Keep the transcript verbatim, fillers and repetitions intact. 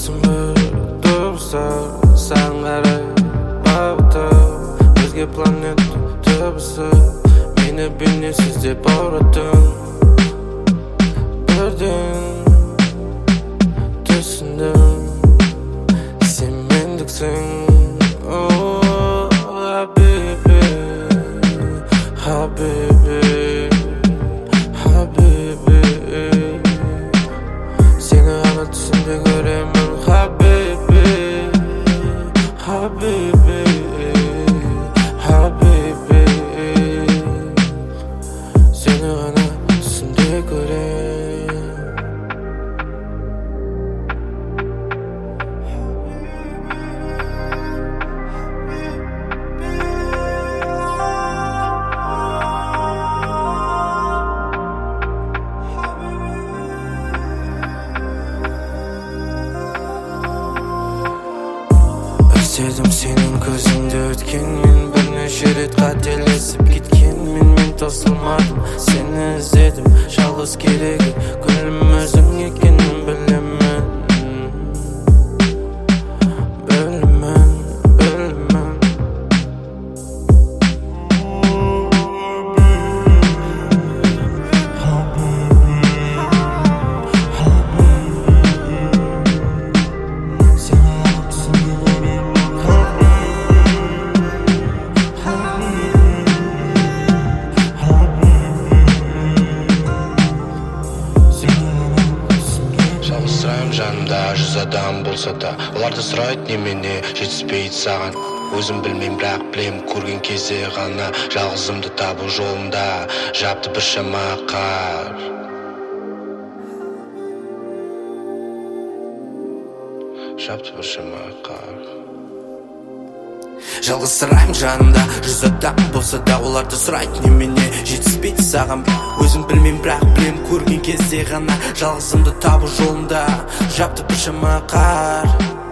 Dostum bir dursa sen qaray babda Özge planet tıbısı Meni bilmesiz deb avradın Birden düşündüm Sen mendiksin Oh habibi Habibi Habibi Seni ana түсімде көремін Habibi Habibi Habibi Seni ana түсімде көремін Sevdim senin gözünde ötken men birnеше rет qatelesip ketken men men tosilmadim seni izledim жалғыз keregi gülüm özüң ekenin bilemen bilemen bilemen Жанымда жүз адам болса да оларды сұрайды немене жетіспейді саған өзім білмеймін бірақ білем көрген кезде ғана жалғызымды табу жолында жапты біршама қар жапты біршама қар Жалғызсыраймын жанымда жүз адам болса да оларды сұрайды немене жетіспейді саған өзім білмеймін бірақ білем көрген кезде ғана жалғызымды табу жолында жапты біршама қар